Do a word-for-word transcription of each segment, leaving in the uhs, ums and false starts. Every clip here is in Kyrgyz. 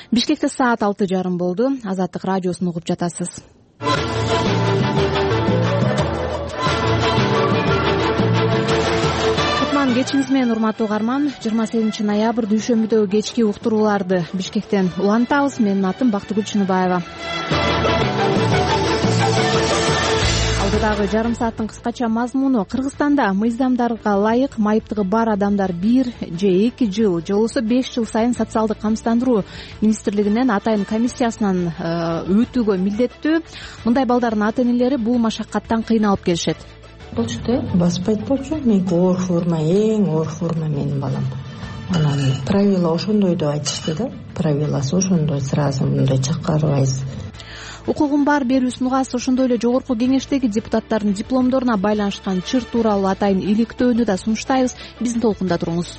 Бишкекте саат алты жарым болду. Азаттык радиосун угуп жатасыз. Кутман кечиңиз менен урматтуу угарман. жыйырма сегизинчи ноябрь дүйшөмбүдөгү кечки уктурууларды Бишкектен улантабыз. Менин атым Бактыгүл Чыныбаева. Алдыдагы жарым сааттын кыскача мазмуну: Кыргызстанда мыйзамдарга ылайык майыптыгы бар адамдар бир же эки жыл же болбосо беш жыл сайын социалдык камсыздандыруу министрлигинен атайын комиссиясынан өтүүгө милдеттүү. Мындай балдардын ата энелери бул машаккаттан кыйналып келишет. Болчу да, баспайт болчу. Меники оор форма, эң оор форма менин балам. Анан правила ошондой деп айтышты да. Правиласы ошондой, сразу мындай чакырбайсыз. Укугум бар берүүсүн угасыз. Ошондой эле жогорку кеңештеги депутаттардын дипломдоруна байланышкан чыр тууралуу атайын иликтөөнү да сунуштайбыз. Биздин толкунда туруңуз.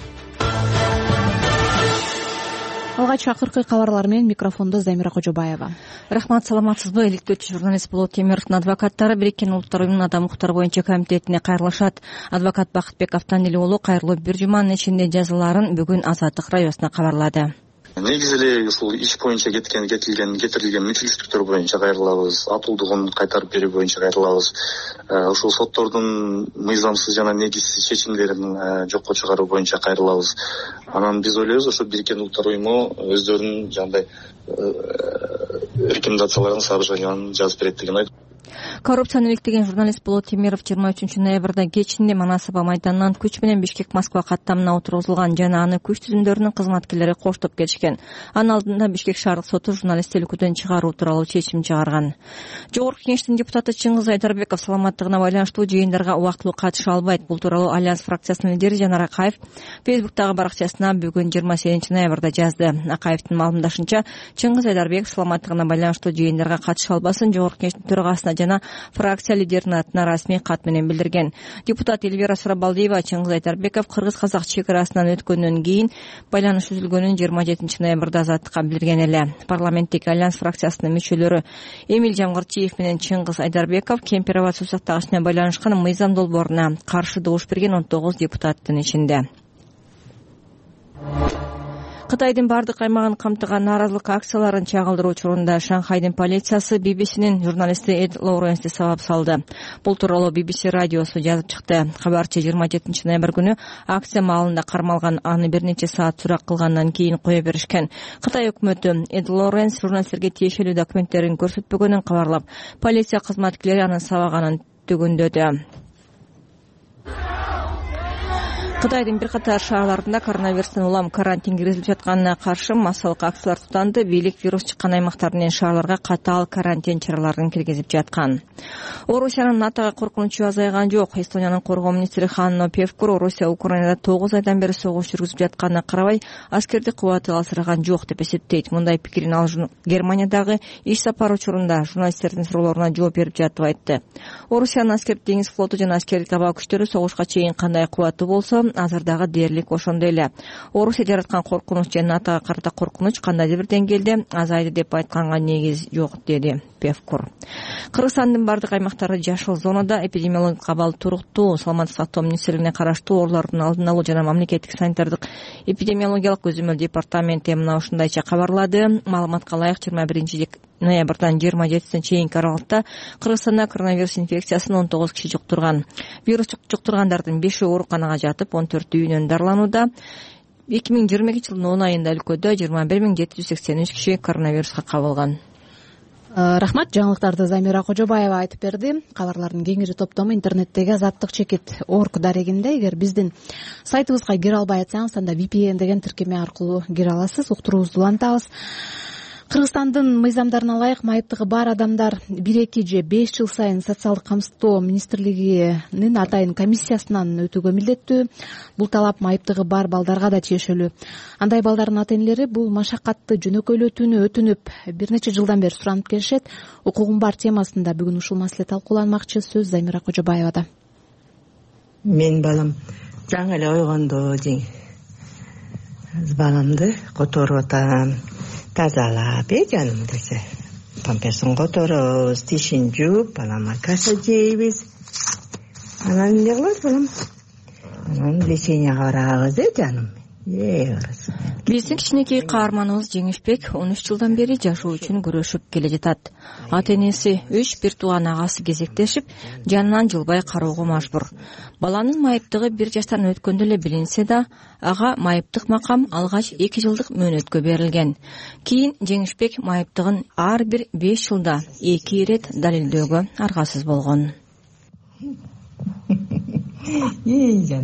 Алгач акыркы кабарлар менен микрофондо Замира Кожобаева. Рахмат, саламатсызбы? Иликтөөчү журналист Болот Темировдун адвокаттары Бириккен Улуттар уюмунун адам укуктары боюнча комитетине кайрылышат. Адвокат Бакытбек Автандили уулу кайрылуу бир жуманын ичинде жазыларын бүгүн Азаттык радиосуна кабарлады. Негизи эле ушул иш боюнча кеткен кетилген кетирилген митилсиздиктер боюнча кайрылабыз, атуулдугун кайтарып берүү боюнча кайрылабыз. Ушул соттордун мыйзамсыз жана негизсиз чечимдерин жокко чыгаруу боюнча кайрылабыз. Анан биз ойлойбуз, ошо Бириккен Улуттар уюму өздөрүнүн жандай рекомендацияларын, содержанияларын жазып берет деген ой. Коррупцияны иликтеген журналист Болот Темиров жыйырма үчүнчү ноябрда кечинде Манас аба майданынан күч менен Бишкек Москва каттамына отургузулган жана аны күч түзүмдөрүнүн кызматкерлери коштоп келишкен. Анын алдында Бишкек шаардык соту журналистти өлкөдөн чыгаруу тууралуу чечим чыгарган. Жогорку кеңештин депутаты Чыңгыз Айдарбеков саламаттыгына байланыштуу жыйындарга убактылуу катыша албайт. Бул тууралуу Альянс фракциясынын лидери Жанар Акаев Фейсбуктагы баракчасына бүгүн жыйырма сегизинчи ноябрда жазды. Акаевдин маалымдашынча, Чыңгыз Айдарбеков саламаттыгына байланыштуу жыйындарга катыша албасын жогорку кеңештин төрагасына жана фракция лидеринин атына расмий кат менен билдирген. Депутат Эльвира Сурабалдиева Чыңгыз Айдарбеков кыргыз-казак чек арасынан өткөндөн кийин байланыш үзүлгөнүн жыйырма жетинчи ноябрда Азаттыкка билдирген эле. Парламенттик Альянс фракциясынын мүчөлөрү Эмиль Жамгырчиев менен Чыңгыз Айдарбеков Кемпироват суу сактагычына байланышкан мыйзам долбооруна каршы добуш берген он тогуз депутаттын ичинде. Кытайдын бардык аймагын камтыган нааразылык акцияларын чагылдыруу учурунда Шанхайдын полициясы би би синин журналисти Эд Лоуренсти сабап салды. Бул тууралуу би би си радиосу жазып чыкты. Кабарчы жыйырма жетинчи ноябрь күнү акция маалында кармалган, аны бир нече саат сурак кылгандан кийин кое беришкен. Кытай өкмөтү Эд Лоуренс журналисттерге тиешелүү документтерин көрсөтпөгөнүн кабарлап, полиция кызматкерлери анын сабаганын түгүндөдү. Кытайдын бир катар шаарларында коронавирустан улам карантин киргизилип жатканына каршы массалык акциялар тутанды. Бийлик вирус чыккан аймактар менен шаарларга катаал карантин чараларын киргизип жаткан. Орусиянын НАТОга коркунучу азайган жок. Эстониянын коргоо министри Ханно Певкур Орусия Украинада тогуз айдан бери согуш жүргүзүп жатканына карабай, аскердик кубаты алсыраган жок деп эсептейт. Мындай пикирин ал Германиядагы иш сапары учурунда журналисттердин суроолоруна жооп берип жатып айтты. Орусиянын аскердик деңиз флоту жана аскердик аба күчтөрү согушка чейин кандай кубаты болсо, азырдагы дээрлик ошондой эле. Орусия жараткан коркунуч жана НАТОга карата коркунуч кандайдыр бир деңгээлде азайды деп айтканга негиз жок, деди Певкур. Кыргызстандын бардык аймактары жашыл зонада. Эпидемиологик абал туруктуу. Саламаттык сактоо министрлигине караштуу оорулардын алдын алуу жана мамлекеттик санитардык эпидемиологиялык көзөмөл департаменти мына ушундайча кабарлады. Маалыматка ылайык жыйырма биринчи ноябрдан жыйырма жетисине чейинки аралыкта Кыргызстанда коронавирус инфекциясын он тогуз киши жуктурган. Вирус жуктургандардын бешөө ооруканага жатып, он төртү үйүнөн дарыланууда. эки миң жыйырма экинчи жылдын он айында өлкөдө жыйырма бир миң жети жүз сексен үч киши коронавируска кабылган. Рахмат, жаңылыктарды Замира Кожобаева айтып берди. Кабарлардын кеңири топтому интернеттеги азаттык чекит точка орг дарегинде. Эгер биздин сайтыбызга кире албай атсаңыз, анда ви пи эн деген тиркеме аркылуу кире аласыз. Уктуруубузду улантабыз. Кыргызстандын мыйзамдарына ылайык майыптыгы бар адамдар бир эки же беш жыл сайын социалдык камсыздоо министрлигинин атайын комиссиясынан өтүүгө милдеттүү. Бул талап майыптыгы бар балдарга да тиешелүү. Андай балдардын ата энелери бул машакатты жөнөкөйлөтүүнү өтүнүп бир нече жылдан бери суранып келишет. Укугум бар темасында бүгүн ушул маселе талкууланмакчы. Сөз Замира Кожобаевада. Мен балам жаңы эле ойгондо жең баламды которуп атам. Тазалап, э, жаным десе. Памперсин которобуз, тишин жууп, балама каша жейбиз. Анан эмне кылат балам? Анан леченияга барабыз, э, жаным. Э, Биздин кичинекей каарманыбыз Жеңишбек он үч жылдан бери жашоо үчүн күрөшүп келе жатат. Ата энеси үч бир тууган агасы кезектешип, жанынан жылбай кароого мажбур. Баланын майыптыгы бир жаштан өткөндө эле билинсе да, ага майыптык макам алгач эки жылдык мөөнөткө берилген. Кийин Жеңишбек майыптыгын ар бир беш жылда эки ирет далилдөөгө аргасыз болгон. Ей жан.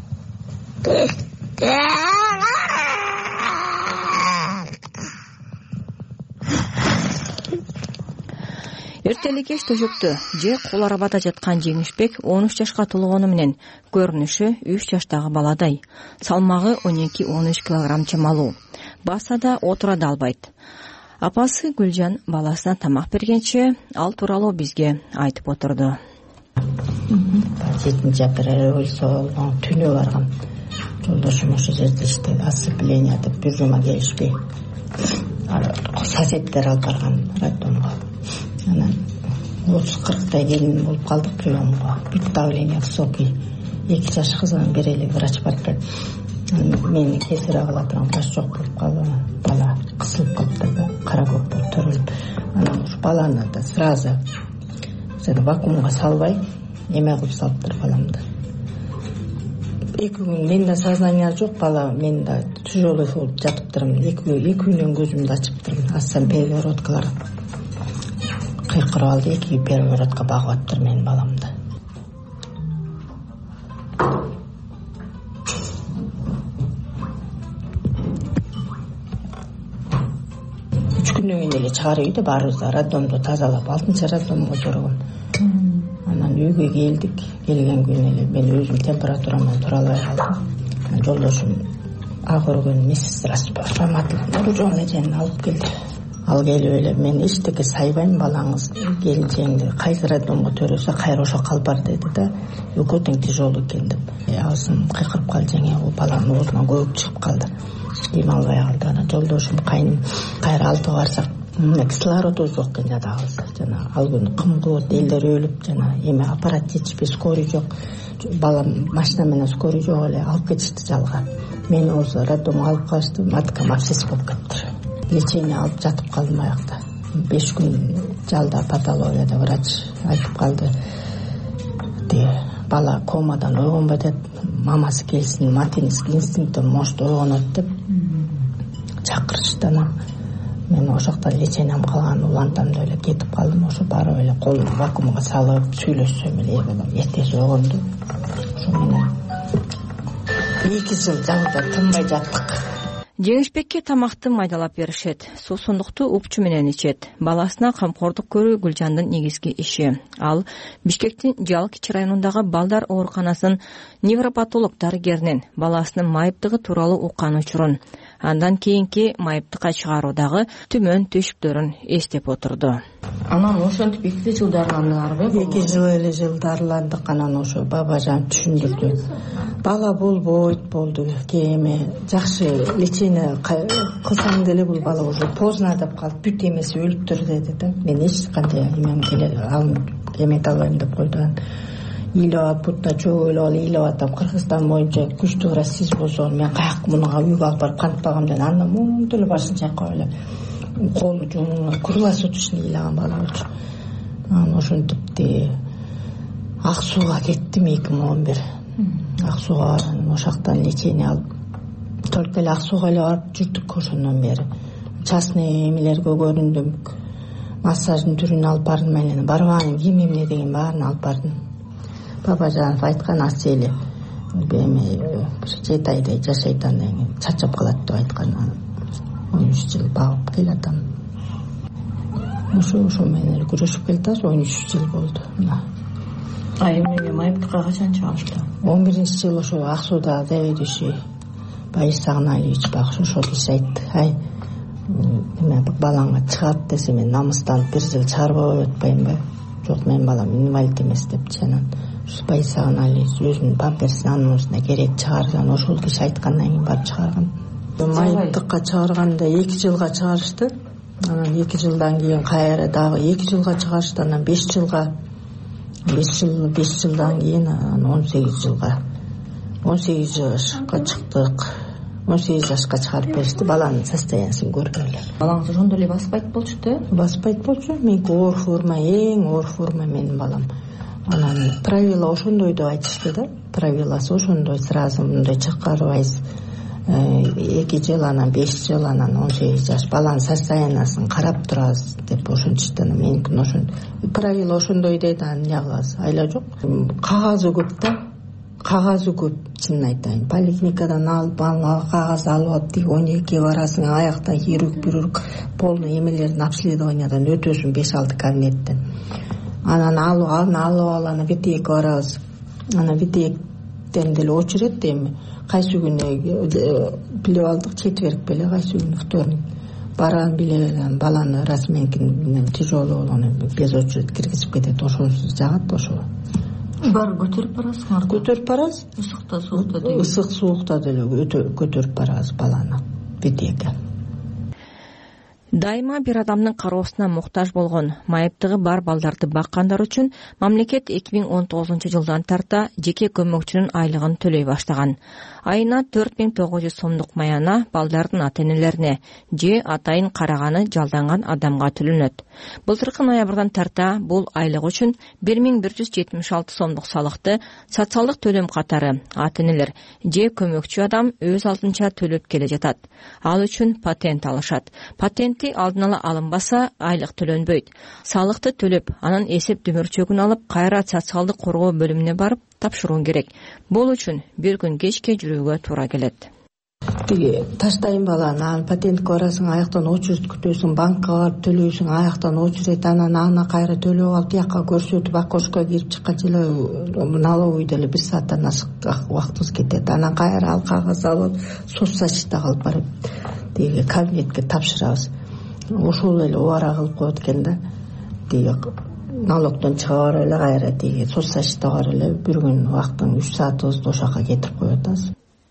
Эртели кеч төшөктө же кол арбада жаткан Жеңишбек он үч жашка толгону менен көрүнүшү үч жаштагы баладай. Салмагы он эки он үч килограмм чамалуу. Баса да отура да албайт. Апасы Гүлжан баласына тамак бергенче ал тууралуу бизге айтып отурду. жетинчи апрель революция болгон түнү баргам. Жолдошум ошол жерде иштеди, осцепление деп бир жума келишпей. Соседтер алып барган роддомго. Анан отуз кырктай келин болуп калдык приемго. Бүт давление высокий. эки жаш кызынан бери эле врач барып, мени кесире кыла турган баш жок болуп калды. Бала кысылып калды да, кара көк болуп төрөлүп. Анан ушу баланы да сразу вакуумга салбай, эме кылып салыптыр баламды. Эки күн менде сознание жок, бала мен да тяжелый болуп жатыптырмын. Эки күнүнөн көзүмдү ачыптырмын. Астан перегородкалар кыйкырып алды, эки перегородка багып аттыр менин баламды. Үч күндөн кийин эле чыгарып үйдө баарыбызды роддомду тазалап, алтынчы роддомго жоргон. Анан үйгө келдик. Келген күнү эле мен өзүм температурамдан тура албай калдым. Жолдошум а көргөн медсестра Нуржон эжени алып келди. Ал келип эле мен эчтеке сайбайм, балаңыз келинчеңди кайсы роддомго төрөсө кайра ошо калып бар деди да, экөө тең тяжелый экен деп. Абысым кыйкырып калды, жеңе бул баланын оозунан көбүк чыгып калды. Эм албай калды. Анан жолдошум кайным кайра алтыга барсак, кислороду жок экен жадагыбыз. Жана ал күнү кым кылып элдер өлүп, жана эме аппарат жетишпей, скорый жок. Балам машина менен скорый жок эле алып кетишти жалга. Мени болсо роддомго алып калышты, маткам абсцесс болуп кетти. Лечение алып жатып калдым аякта. беш күн жалда патологияда врач айтып калды. Бала комадан ойгонбой атат, мамасы келсин, материнский инстинктен может ойгонот деп чакырышты. Мен ошол жакта лечениям калган улантамда эле кетип калдым. Ошо барып эле колумду вакуумга салып сүйлөшсөм эле эртеси ойгонду. Ошо менен эки жыл жалда тынбай жаттык. Жеңишбекке тамакты майдалап беришет, суусундукту упчу менен ичет. Баласына камкордук көрүү Гүлжандын негизги иши. Ал Бишкектин Жалкич районундагы балдар ооруканасынын невропатолог дарыгеринен баласынын майыптыгы тууралуу уккан учурун, андан кийинки майыптыкка чыгаруудагы түмөн төшүктөрүн эстеп отурду. Анан ошентип эки жылдарыландыңарбы? эки жыл эле жылдарландык. Анан ошо бабажан түшүндүрдү. Бала болбойт болду. Кеме жакшы лечение кылсаң деле бул бала уже поздно деп калып, бүт эмеси өлүптүр деди да. Мен эч кандай эмем келе алып эмете албайм деп койду. Илова путта чөгөлүп алып илеп атам. Кыргызстан боюнча күчтүү расист болсо мен каяк мунга үйгө алып барып кантпагам деп андан монтип эле башын чайкап эле колу жумуңа круглосуточный ыйлаган бала болчу. Анан ошентип Ак Сууга кеттим эки миң он бир. Ак Сууга ошактан лечение алып, только эле Ак Сууга эле барып жүрдүк ошондон бери. Частный эмелерге көрүндүм. Массаждын түрүн алып бардым эле. Барбаган ким эмне деген баарын алып бардым. Бабажанов айткан асели эме жети айдай жашайт, андан кийин чачап калат деп айткан. он үч жыл багып келатам. Ошо ошо менен күрөшүп келатабыз. он үч жыл болду. А эмнеге майыптыкка качан чыгышты? он биринчи жыл ошо Ак Сууда заведующий Борис Сагналевич багыш ошол киши айтты. Ай, эме балаңа чыгат десе мен намыстанып бир жыл чыгарбай атпаймынбы? Жок, менин балам инвалид эмес депчи. Анан Борис Сагналевич өзүнүн памперсин анусуна керек чыгарган, ошол киши айткандан кийин барып чыгарган. Майыптыкка чыгарганда эки жылга чыгарышты. Анан эки жылдан кийин кайра дагы эки жылга чыгарышты. Анан беш жылга беш жыл беш жылдан кийин он сегиз жылга он сегиз жашка чыктык. он сегиз жашка чыгарып беришти, баланын состояниясын көргүлө. Балаңыз ошондо эле баспайт болчу да? Баспайт болчу. Меники оор форма, эң оор форма менин балам. Анан правила ошондой деп айтышты да. Правиласы ошондой, сразу мындай чакырбайсыз. эки жыл, анан беш жыл, анан он сегиз жаш баланын состояниясын карап турасыз деп ошентишти. Меники ошон правила ошондой дейт, анан эмне кыласыз? Айла жок. Кагазы көп да. Кагазы көп, чынын айтайын. Поликлиникадан алып, кагаз алып алып, тиги он экиге барасың, аякта хирург, бирург, полный эмелердин обследованиядан өтөсүң беш алты кабинеттен. Анан алып, анан алып ал, анан ветеринарга барабыз. Анан ветеринарден деле очередь эми. Кайсы күнү билип алдык, четверг беле, кайсы күнү вторник. Баран биле баланы расменкин тяжелый болгону без очередь киргизип кетет, ошонсуз жагат, ошо. Баары көтөрүп барасыңар? Көтөрүп барабыз. Ысыкта, суукта деле. Ысык, суукта деле көтөрүп барабыз баланы ветеринарга. Дайыма бир адамдын кароосуна муктаж болгон, майыптыгы бар балдарды баккандар үчүн мамлекет эки миң он тогузунчу жылдан тарта жеке көмөкчүнүн айлыгын төлөй баштаган. Айына төрт миң тогуз жүз сомдук маяна балдардын ата-энелерине же атайын караганы жалданган адамга төлөнөт. Былтыркы ноябрдан тарта бул айлык үчүн бир миң бир жүз жетимиш алты сомдук салыкты социалдык төлөм катары ата-энелер же көмөкчү адам өз алдынча төлөп келе жатат. Ал үчүн патент алышат. Патент алдын ала алынбаса айлык төлөнбөйт. Салыкты төлөп, анан эсеп дүмүрчөгүн алып, кайра социалдык коргоо бөлүмүнө барып тапшыруу керек. Бул үчүн бир күн кечке жүрүүгө туура келет. Тиги таштайын баланы, анан патентке барасың, аяктан очередь күтөсүң, банкка барып төлөйсүң, аяктан очередь, анан аны кайра төлөп алып, тияка көрсөтүп, окошко кирип чыкканча эле налоговый деле бир сааттан ашык убактыбыз кетет. Анан кайра ал кагаз алып, соцзащита кылып барып, тиги кабинетке тапшырабыз. Ошол эле убара кылып коет экен да. Тиги налогдон чыга барып эле кайра тиги соцзащита барып эле бир күн убакыттын үч саатыбызды ошол жака кетирип коюп атабыз.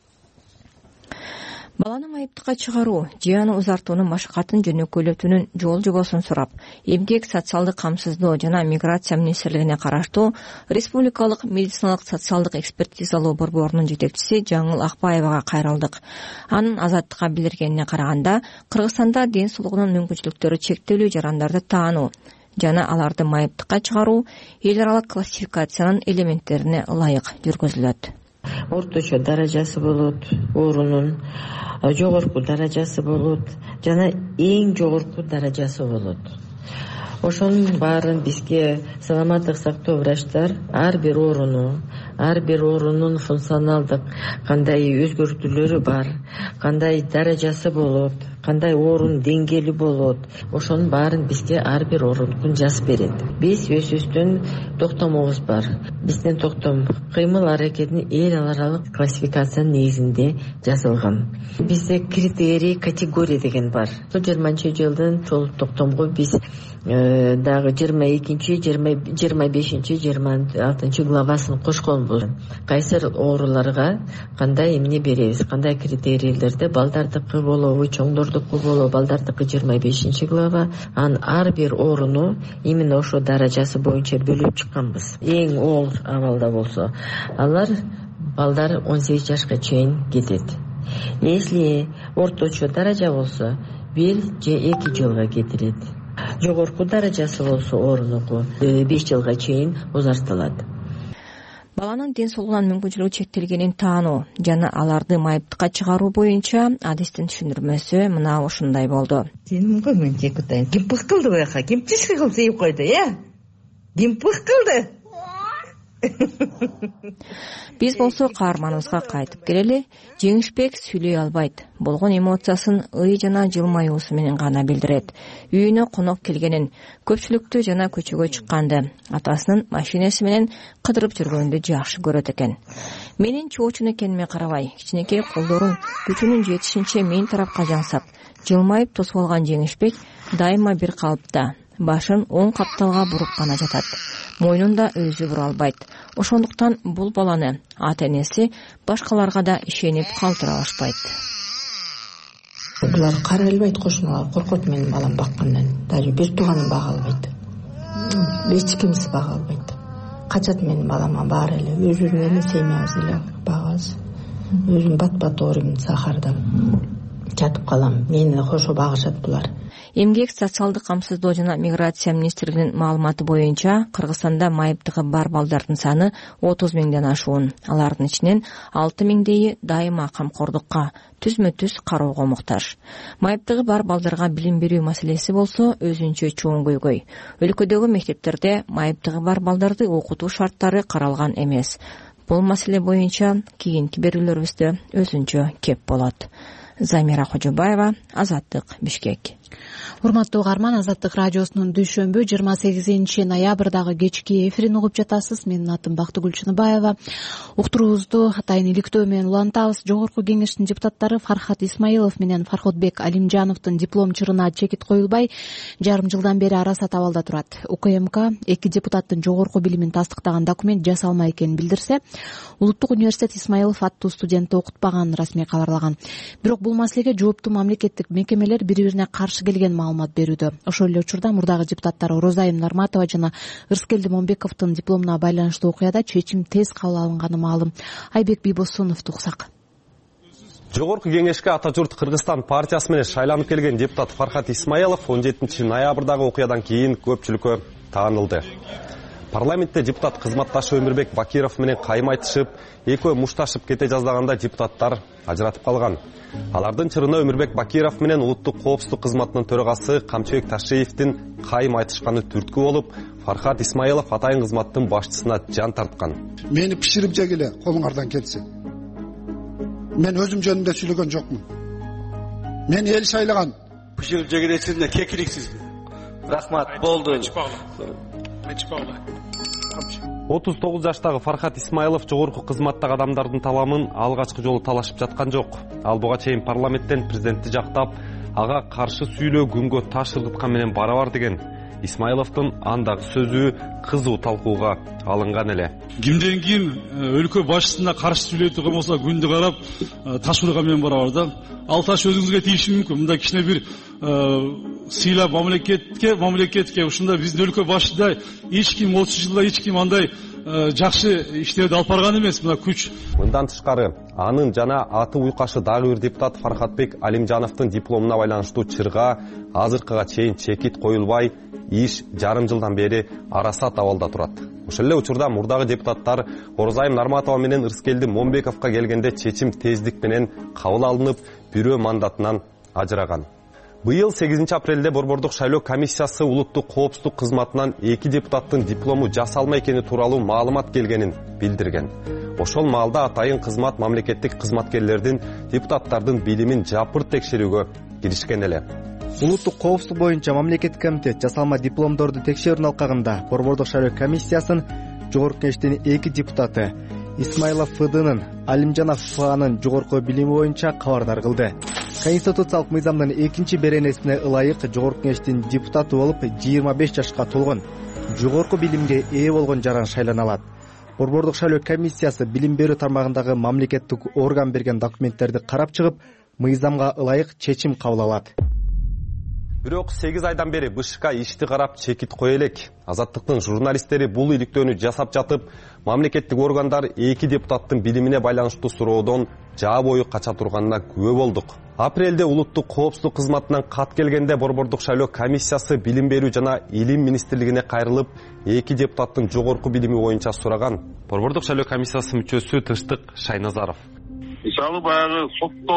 Баланы майыптыкка чыгаруу, же аны узартуунун машакатын жөнөкөйлөтүүнүн жол жобосун сурап, эмгек социалдык камсыздоо жана миграция министрлигине караштуу Республикалык медициналык социалдык экспертизалоо борборунун жетекчиси Жаңыл Акбаевага кайрылдык. Анын азаттыкка билдиргенине караганда, Кыргызстанда ден соолугунун мүмкүнчүлүктөрү чектелүү жарандарды таануу жана аларды майыптыкка чыгаруу эл аралык классификациянын элементтерине ылайык жүргүзүлөт. Орточо даражасы болот, оорунун жогорку даражасы болот, жана эң жогорку даражасы болот. Ошонун баарын бизге саламаттык сактоо врачтар ар бир ооруну, ар бир оорунун функционалдык кандай өзгөртүүлөрү бар, кандай даражасы болот, кандай оорун деңгээли болот, ошонун баарын бизге ар бир оорун жазып берет. Биз өзүбүздүн токтомубуз бар. Биздин токтом кыймыл аракетинин эл аралык классификациянын негизинде жазылган. Бизде критерий, категория деген бар. жыйырманчы жылдын ошол токтомго биз дагы жыйырма экинчи, жыйырма бешинчи, жыйырма алтынчы главасын кошконбуз. Кайсы ооруларга кандай эмне беребиз, кандай критерийлерде балдардыкы болобу, чоңдордуку болобу, балдардыкы жыйырма бешинчи глава, анын ар бир ооруну именно ошо даражасы боюнча бөлүп чыкканбыз. Эң оор абалда болсо, алар балдар он сегиз жашка чейин кетет. Если орточо даража болсо, бир же эки жылга кетирет. Жогорку даражасы болсо оорунуку беш жылга чейин узартылат. Баланын ден соолугунун мүмкүнчүлүгү чектелгенин таануу жана аларды майыптыкка чыгаруу боюнча адистин түшүндүрмөсү мына ушундай болду. Сенин көңүң жекутайын. Ким пых кылды буяка? Ким тишки кылып сейип койду, э? Ким пых кылды? Биз болсо каарманыбызга кайтып келели. Жеңишбек сүйлөй албайт. Болгон эмоциясын ый жана жылмаюусу менен гана билдирет. Үйүнө конок келгенин, көпчүлүктү жана көчөгө чыкканды, атасынын машинеси менен кыдырып жүргөндү жакшы көрөт экен. Менин чоочун экениме карабай, кичинекей колдорун күчүнүн жетишинче мен тарапка жаңсап, жылмайып тосуп алган Жеңишбек дайыма бир калыпта. Башын оң капталга буруп гана жатат. Мойнунда өзү бура албайт. Ошондуктан бул баланы ата-энеси башкаларга да ишенип калтыра алышпайт. Булар карай албайт, кошуналар коркот менин балам баккандан. Даже бир тууганым бага албайт. Эч кимиси бага албайт. Качат менин балама баары эле, өзүбүздүн эле семьябыз эле багабыз. өзүм бат бат ооруйм, сахарда жатып калам. Мени кошо багышат булар. Эмгек, социалдык камсыздоо жана миграция министрлигинин маалыматы боюнча Кыргызстанда майыптыгы бар балдардын саны отуз миңден ашуун. Алардын ичинен алты миңдейи дайыма камкордукка, түзмө-түз кароого муктаж. Майыптыгы бар балдарга билим берүү маселеси болсо өзүнчө чоң көйгөй. Өлкөдөгү мектептерде майыптыгы бар балдарды окутуу шарттары каралган эмес. Бул маселе боюнча кийинки берүүлөрүбүздө өзүнчө кеп болот. Замира Кожобаева, Азаттык, Бишкек. Урматтуу угарман, Азаттык радиосунун дүйшөмбү жыйырма сегизинчи ноябрдагы кечки эфирин угуп жатасыз. Менин атым Бактыгүл Чыныбаева. Уктуруубузду атайын иликтөө менен улантабыз. Жогорку кеңештин депутаттары Фархат Исмаилов менен Фарходбек Алимжановдун диплом чырына чекит коюлбай жарым жылдан бери араса табалда турат. УКМК эки депутаттын жогорку билимин тастыктаган документ жасалмай экенин билдирсе, Улуттук университет Исмаилов аттуу студентти окутпаганын расмий кабарлаган. Бирок бул маселеге жооптуу мамлекеттик мекемелер бири-бирине каршы келген маалымат берүүдө. Ошол эле учурда мурдагы депутаттар Орозайым Нарматова жана Ырыскелди Момбековдун дипломуна байланыштуу окуяда чечим тез кабыл алынганы маалым. Айбек Бийбосуновду уксак. Жогорку кеңешке ата журт Кыргызстан партиясы менен шайланып келген депутат Фархат Исмаилов он жетинчи ноябрдагы окуядан кийин көпчүлүккө таанылды. Парламентте депутат кызматташы Өмүрбек Бакиров менен кайым айтышып, экөө мушташып кете жаздаганда депутаттар ажыратып калган. Алардын чырына Өмүрбек Бакиров менен улуттук коопсуздук кызматынын төрагасы Камчыбек Ташиевдин кайым айтышканы түрткү болуп, Фархат Исмаилов атайын кызматтын башчысына жан тарткан. Мени пиширип жегиле колуңардан келсе. Мен өзүм жөнүндө сүйлөгөн жокмун. Мен эл шайлаган. Пиширип жегилесиз, кекиликсиз. Рахмат, болду. отуз тогуз жаштагы Фархат Исмаилов жогорку кызматтагы адамдардын таламын алгачкы жолу талашып жаткан жок. Ал буга чейин парламенттен президентти жактап, ага каршы сүйлөө күнгө таш ыргыткан менен барабар деген Исмаиловдун андагы сөзү кызуу талкууга алынган эле. Кимден ким өлкө башчысына каршы сүйлөй турган болсо күндү карап таш урган менен барабар да. Ал таш өзүңүзгө тийиши мүмкүн. Мында кичине бир сыйлап мамлекетке, мамлекетке ушунда биздин өлкө башчыда эч ким отуз жылда эч ким андай жакшы иштерди алып барган эмес. Мына күч. Мындан тышкары, анын жана аты уйкашы дагы бир депутат Фархатбек Алимжановдун дипломуна байланыштуу чырга азыркыга чейин чекит коюлбай, иш жарым жылдан бери араса табалда турат. Ошол эле учурда мурдагы депутаттар Орозайым Нарматова менен Ырыскелди Момбековго келгенде чечим тездик менен кабыл алынып, бирөө мандатынан ажыраган. Быйыл сегизинчи апрелде Борбордук шайлоо комиссиясы улуттук коопсуздук кызматынан эки депутаттын диплому жасалма экени тууралуу маалымат келгенин билдирген. Ошол маалда атайын кызмат мамлекеттик кызматкерлердин депутаттардын билимин жапырт текшерүүгө киришкен эле. Улуттук коопсуздук боюнча мамлекеттик комитет жасалма дипломдорду текшерүүнүн алкагында Борбордук шайлоо комиссиясынын жогорку кеңештин эки депутаты Исмаилов Фыдынын, Алимжанов Фанын жогорку билими боюнча кабардар кылды. Конституциялык мыйзамдын экинчи беренесине ылайык жогорку кеңештин депутаты болуп жыйырма беш жашка толгон, жогорку билимге ээ болгон жаран шайлана алат. Борбордук шайлоо комиссиясы билим берүү тармагындагы мамлекеттик орган берген документтерди карап чыгып, мыйзамга ылайык чечим кабыл алат. Бирок сегиз айдан бери БШК ишти карап чекит кое элек. Азаттыктын журналисттери бул иликтөөнү жасап жатып, мамлекеттик органдар эки депутаттын билимине байланыштуу суроодон жаа бою кача турганына күбө болдук. Апрелде улуттук коопсуздук кызматынан кат келгенде Борбордук шайлоо комиссиясы билим берүү жана илим министрлигине кайрылып, эки депутаттын жогорку билими боюнча сураган. Борбордук шайлоо комиссиясы мүчөсү Тыштык Шайназаров. Мисалы баягы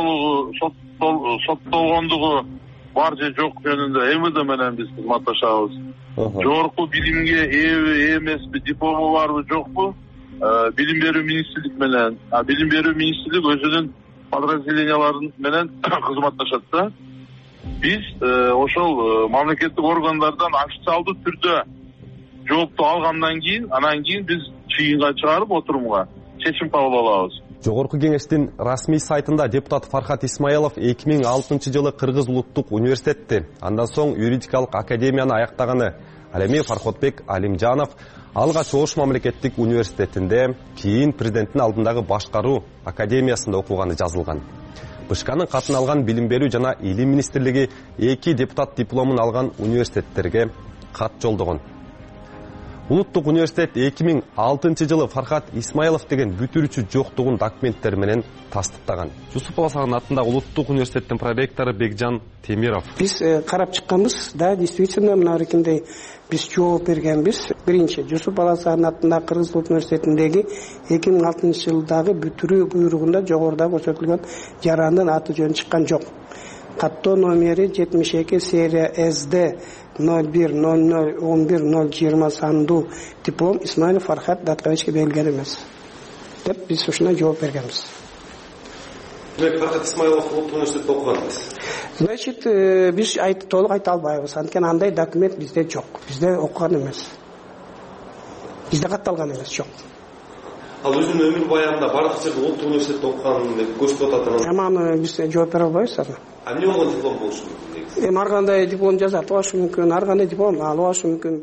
соттолгу, соттолгондугу бар же жок жөнүндө МВД менен биз кызматташабыз. Жогорку билимге ээ эмеспи, диплому барбы жокпу? Билим берүү министрлик менен, а билим берүү министрлик өзүнүн подразделениялары менен кызматташат да. Биз ошол мамлекеттик органдардан официалдуу түрдө жоопту алгандан кийин, анан кийин биз чыйынга чыгарып отурумга чечим кабыл алабыз. Жогорку кеңештин расмий сайтында депутат Фархат Исмаилов эки миң алтынчы жылы Кыргыз улуттук университетти, андан соң юридикалык академияны аяктаганы. Ал эми Фарходбек Алимжанов алгач Ош мамлекеттик университетинде, кийин президенттин алдындагы башкаруу академиясында окуганы жазылган. БШКнын катын алган билим берүү жана илим министрлиги эки депутат дипломун алган университеттерге кат жолдогон. Улуттук университет эки миң алтынчы жылы Фархат Исмайлов деген бүтүрүүчү жоктугун документтер менен тастыктаган. Жусуп Баласагын атындагы Улуттук университеттин проректору Бекжан Темиров. Биз карап чыкканбыз, да, действительно мына эркиндей биз жооп бергенбиз. Биринчи, Жусуп Баласагын атындагы Кыргыз Улуттук университетиндеги эки миң алтынчы жылдагы бүтүрүү буйругунда жогоруда көрсөтүлгөн жарандын аты жөнү чыккан жок. Каттоо номери жетимиш эки серия эс ди ноль бир ноль ноль он бир ноль жыйырма сандуу диплом Исмайлов Фархат Даткевичке берилген эмес деп биз ушуна жооп бергенбиз. Демек Фархат Исмайлов Улуттук университетте окуган эмес. Значит, биз айт толук айта албайбыз. Анткени андай документ бизде жок. Бизде окуган эмес. Бизде катталган эмес, жок. Ал өзүнүн өмүр баянында бардык жерде Улуттук университетте окуганын деп көрсөтүп атат. Аны биз жооп бере албайбыз аны. А эмне болгон диплом болушу мүмкүн? Эми ар кандай диплом жасап алышы мүмкүн, ар кандай диплом алып алышы мүмкүн.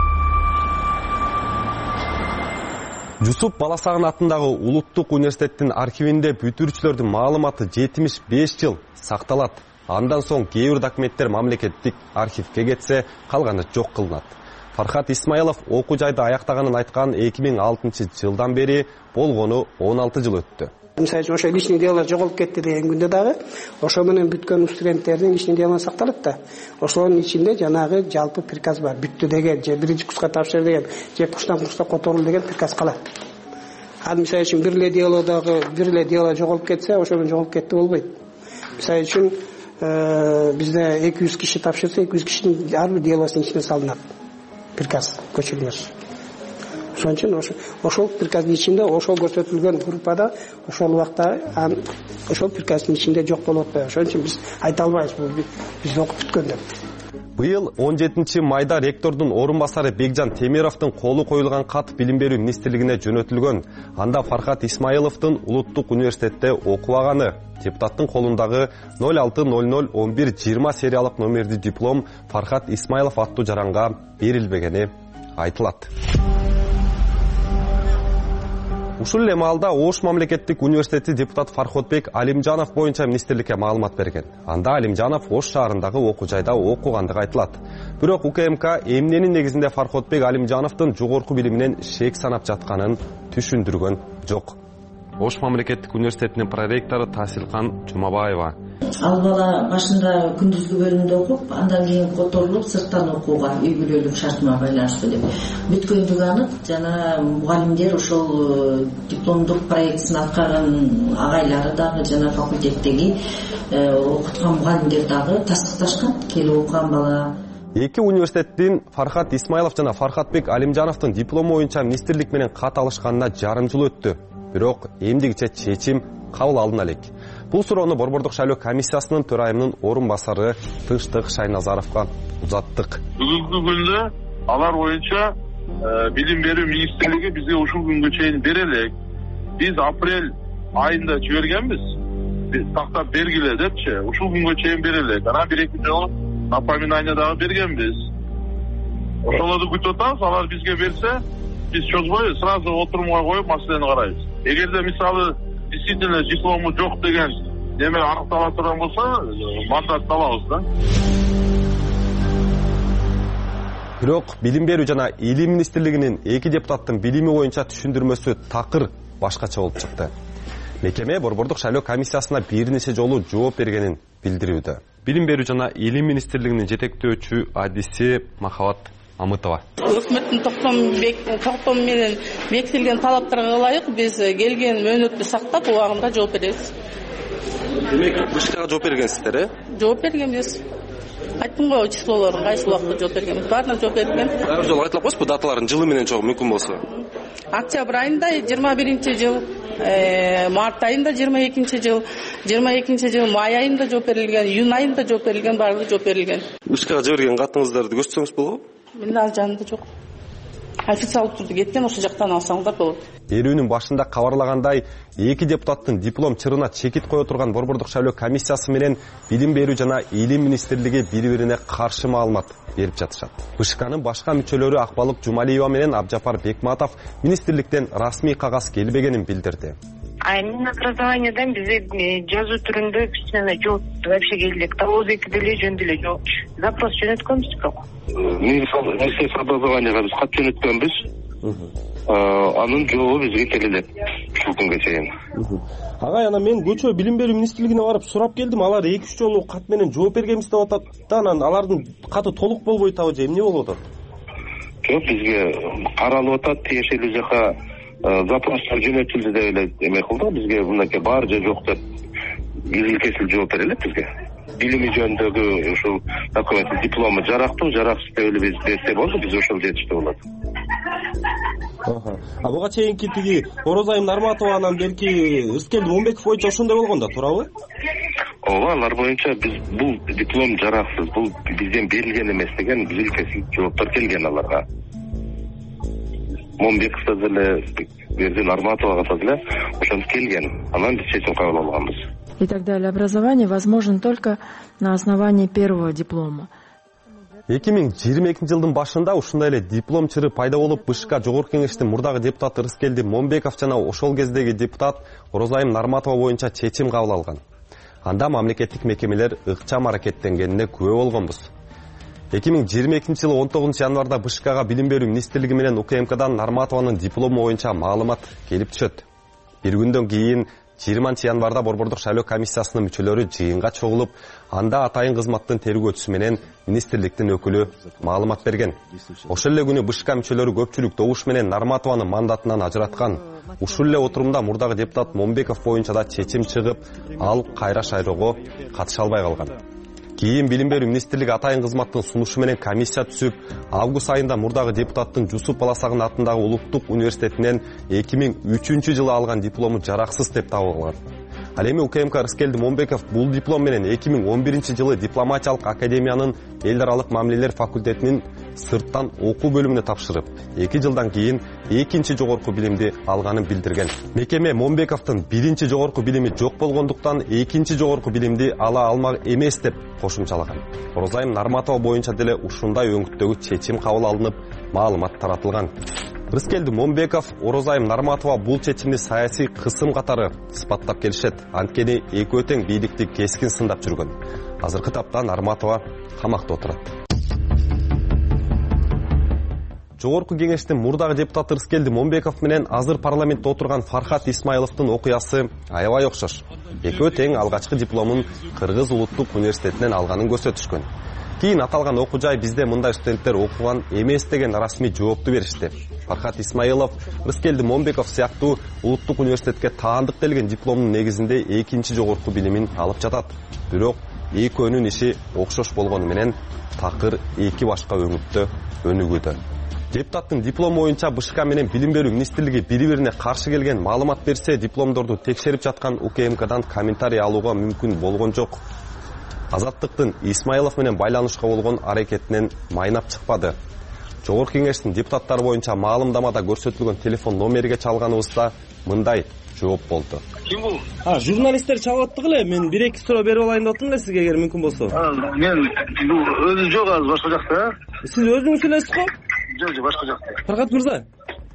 Жусуп Баласагын атындагы Улуттук университеттин архивинде бүтүрүүчүлөрдүн маалыматы жетимиш беш жыл сакталат. Андан соң кээ бир документтер мамлекеттик архивге кетсе, калганы жок кылынат. Фархат Исмайлов окуу жайды аяктаганын айткан эки миң алтынчы жылдан бери болгону он алты жыл өттү. Мисалы үчүн ошо личный дело жоголуп кетти деген күндө дагы ошо менен бүткөн студенттердин личный дело сакталат да. Ошонун ичинде жанагы жалпы приказ бар. Бүттү деген, же биринчи курска тапшыр деген, же курстан курска которул деген приказ калат. Ал мисалы үчүн бир эле делодогу бир эле дело жоголуп кетсе, ошону жоголуп кетти болбойт. Мисалы үчүн бизде эки жүз киши тапшырса, эки жүз кишинин ар бир делосунун ичине салынат приказ, көчүрмөс. Ошон үчүн ошол приказдын ичинде ошол көрсөтүлгөн группада ошол убакта ошол приказдын ичинде жок болуп атпайбы. Ошон үчүн биз айта албайбыз, бул биз окуп бүткөн деп. Быйыл он жетинчи майда ректордун орун басары Бекжан Темировдун колу коюлган кат Билим берүү министрлигине жөнөтүлгөн. Анда Фархат Исмайловдун Улуттук университетте окубаганы, депутаттын колундагы ноль алты ноль ноль он бир жыйырма сериялык номерди диплом Фархат Исмайлов аттуу жаранга берилбегени айтылат. Ушул эле маалда Ош мамлекеттик университети депутат Фархотбек Алимжанов боюнча министрликке маалымат берген. Анда Алимжанов Ош шаарындагы окуу жайда окугандыгы айтылат. Бирок УКМК эмненин негизинде Фархотбек Алимжановдун жогорку билиминен шек санап жатканын түшүндүргөн жок. Ош мамлекеттик университетинин проректору Тасилкан Жумабаева. Ал бала башында күндүзгү бөлүмдө окуп, андан кийин которулуп сырттан окууга үй бүлөлүк шартыма байланыштуу деп бүткөндүгү анык. Жана мугалимдер ошол дипломдук проектин аткарган агайлары дагы жана факультеттеги окуткан мугалимдер дагы тастыкташкан, келип окуган бала. Эки университеттин Фархат Исмайлов жана Фархатбек Алимжановдун диплому боюнча министрлик менен кат алышканына жарым жыл өттү. Бирок эмдигиче чечим кабыл алына элек. Бул суроону Борбордук шайлоо комиссиясынын төрайымынын орун басары Тынчтык Шайназаровго узаттык. Бүгүнкү күндө алар боюнча билим берүү министрлиги бизге ушул күнгө чейин бере элек. Биз апрель айында жибергенбиз. Биз тактап бергиле депчи, ушул күнгө чейин бере элек. Анан бир эки жолу напоминание дагы бергенбиз. Ошолорду күтүп атабыз, алар бизге берсе, биз чозбой сразу отурумга коюп маселени карайбыз. Эгерде мисалы действительно диплому жок деген неме аныктала турган болсо, мандат алабыз да. Бирок билим берүү жана илим министрлигинин эки депутаттын билими боюнча түшүндүрмөсү такыр башкача болуп чыкты. Мекеме Борбордук шайлоо комиссиясына бир нече жолу жооп бергенин билдирүүдө. Билим берүү жана илим министрлигинин жетектөөчү адиси Махабат Амытова. Өкмөттүн токтому менен бекитилген талаптарга ылайык биз келген мөөнөттү сактап убагында жооп беребиз. Демек, башкага жооп бергенсиздер, э? Жооп бергенбиз. Айттым го числолорун, кайсы убакта жооп бергенбиз. Баарына жооп берген. Дагы жолу айтылып койсузбу даталарын жылы менен чогуу мүмкүн болсо? Октябрь айында жыйырма биринчи жыл, март айында жыйырма экинчи жыл, жыйырма экинчи жыл май айында жооп берилген, июнь айында жооп берилген, баардыгы жооп берилген. Башкага жиберген катыңыздарды көрсөтсөңүз болобу? Менде ал жанында жок. Официалдуу түрдө кеткен, ошол жактан алсаңдар болот. Берүүнүн башында кабарлагандай, эки депутаттын диплом чырына чекит кое турган Борбордук шайлоо комиссиясы менен билим берүү жана илим министрлиги бири-бирине каршы маалымат берип жатышат. БШКнын башка мүчөлөрү Акбалык Жумалиева менен Абжапар Бекматов министрликтен расмий кагаз келбегенин билдирди. а эмне образованиядан бизде жазуу түрүндө кичине жок вообще келди табоз эки деле жөн деле жок запрос жөнөткөнбүз бирок министерство образованияга биз кат жөнөткөнбүз анын жообу бизге келе элек ушул күнгө чейин. Агай, ана мен көчө билим берүү министрлигине барып сурап келдим, алар эки үч жолу кат менен жооп бергенбиз деп атат да, анан алардын каты толук болбой атабы же эмне болуп атат? Жок, бизге каралып атат, тиешелүү жака запростор жөнөтүлдү деп эле эме кылдык, бизге мынакей бар же жок деп изил кесил жооп бере элек бизге. Билими жөнүндөгү ушул документтин диплому жарактуу, жараксыз деп эле биз берсе болду, биз ошол жетиштүү болот. А буга чейинки тиги Орозайым Нарматова анан берки Рыскелди Момбеков боюнча ошондой болгон да, туурабы? Ооба, алар боюнча биз бул диплом жараксыз, бул бизден берилген эмес деген изил кесил жооптор келген аларга. Момбеков да деле, берди Нарматовага да деле ошентип келген. Анан биз чечим кабыл алганбыз. И так далее. Образование возможно только на основании первого диплома. эки миң жыйырма экинчи жылдын башында ушундай эле диплом чыры пайда болуп, БШК Жогорку Кеңештин мурдагы депутаты Рыскелди Момбеков жана ошол кездеги депутат Орозайым Нарматова боюнча чечим кабыл алган. Анда мамлекеттик мекемелер ыкчам аракеттенгенине күбө болгонбуз. эки миң жыйырма экинчи жылы он тогузунчу январда БШКга билим берүү министрлиги менен УКМКдан Нарматованын диплому боюнча маалымат келип түшөт. Бир күндөн кийин жыйырманчы январда Борбордук шайлоо комиссиясынын мүчөлөрү жыйынга чогулуп, анда атайын кызматтын тергөөчүсү менен министрликтин өкүлү маалымат берген. Ошол эле күнү БШК мүчөлөрү көпчүлүк добуш менен Нарматованы мандатынан ажыраткан. Ушул эле отурумда мурдагы депутат Момбеков боюнча да чечим чыгып, ал кайра шайлоого катыша албай калган. Кийин билим берүү министрлиги атайын кызматтын сунушу менен комиссия түзүп, август айында мурдагы депутаттын Жусуп Баласагын атындагы Улуттук университетинен эки миң үчүнчү жылы алган диплому жараксыз деп табылган. Ал эми УКМК Рыскелди Момбеков бул диплом менен эки миң он биринчи жылы дипломатиялык академиянын эл аралык мамилелер факультетинин сырттан окуу бөлүмүнө тапшырып, эки жылдан кийин экинчи жогорку билимди алганын билдирген. Мекеме Момбековдун биринчи жогорку билими жок болгондуктан экинчи жогорку билимди ала алмак эмес деп кошумчалаган. Орозайым Нарматова боюнча деле ушундай өңүттөгү чечим кабыл алынып, маалымат таратылган. Рыскелди Момбеков, Орозайым Нарматова бул чечимди саясий кысым катары сыпаттап келишет. Анткени экөө тең бийликти кескин сындап жүргөн. Азыркы тапта Нарматова камакта отурат. Жогорку Кеңештин мурдагы депутаты Рыскелди Момбеков менен азыр парламентте отурган Фархат Исмайловдун окуясы аябай окшош. Экөө тең алгачкы дипломун Кыргыз Улуттук университетинен алганын көрсөтүшкөн. Кийин аталган окуу жай бизде мындай студенттер окуган эмес деген расмий жоопту беришти. Фархат Исмайлов, Рыскелди Момбеков сыяктуу Улуттук университетке таандык делген дипломдун негизинде экинчи жогорку билимин алып жатат. Бирок экөөнүн иши окшош болгону менен такыр эки башка өңүттө өнүгүүдө. Депутаттын диплом боюнча БШК менен билим берүү министрлиги бири-бирине каршы келген маалымат берсе, дипломдорду текшерип жаткан УКМКдан комментарий алууга мүмкүн болгон жок. Азаттыктын Исмайлов менен байланышка болгон аракетинен майнап чыкпады. Жогорку Кеңештин депутаттары боюнча маалымдамада көрсөтүлгөн телефон номериге чалганыбызда мындай жооп болду. Ким бул? А, журналисттер чалып аттык эле. Мен бир-эки суроо берип алайын деп аттым эле сизге, эгер мүмкүн болсо. Мен бул өзү жок, азыр башка жакта. Сиз өзүңүз элесиз го? Жок, жок, башка жакта. Фархат мырза.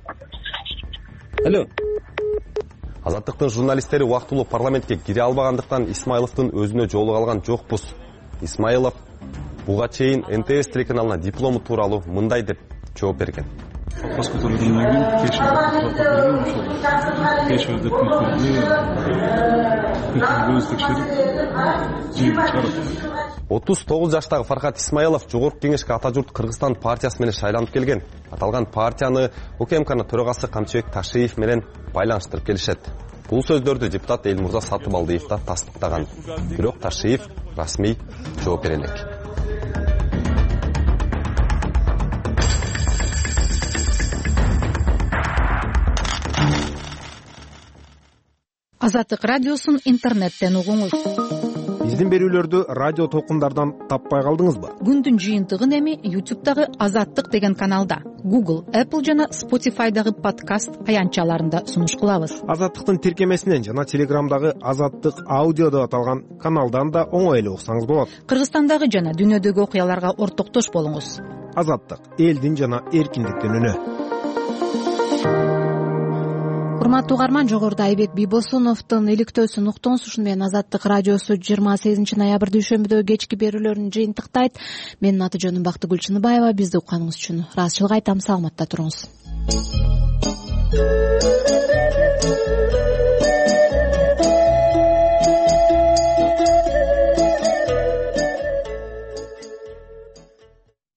Алло. Азаттыктын журналисттери убактылуу парламентке кире албагандыктан Исмайловдун өзүнө жолуга алган жокпуз. Исмайлов буга чейин эн тэ эс телеканалына диплому тууралуу мындай деп жооп берген. Вопрос көтөрүлгөндөн кийин кешир деп отуз тогуз жаштагы Фархат Исмайлов Жогорку Кеңешке Ата журт Кыргызстан партиясы менен шайланып келген. Аталган партияны УКМКнын төрагасы Камчыбек Ташиев менен байланыштырып келишет. Бул сөздөрдү депутат Элмурза Сатыбалдиев да тастыктаган. Бирок Ташиев расмий жооп бере элек. Азаттык радиосун интернеттен угуңуз. Биздин берүүлөрдү радио толкундардан таппай калдыңызбы? Күндүн жыйынтыгын эми YouTube'дагы Азаттык деген каналда, Google, Apple жана Spotify'дагы подкаст аянтчаларында сунуш кылабыз. Азаттыктын тиркемесинен жана Телеграмдагы Азаттык аудио деп аталган каналдан да оңой эле уксаңыз болот. Кыргызстандагы жана дүйнөдөгү окуяларга ортоктош болуңуз. Азаттык, элдин жана эркиндиктин үнү. урматтуу угарман, жогоруда Айбек Бийбосуновдун иликтөөсүн уктуңуз. Ушуну менен Азаттык радиосу жыйырма сегизинчи ноябрь дүйшөмбүдө кечки берүүлөрүн жыйынтыктайт. Менин аты жөнүм Бактыгүл Чыныбаева. Бизди укканыңыз үчүн ыраазычылык айтам. Саламатта туруңуз.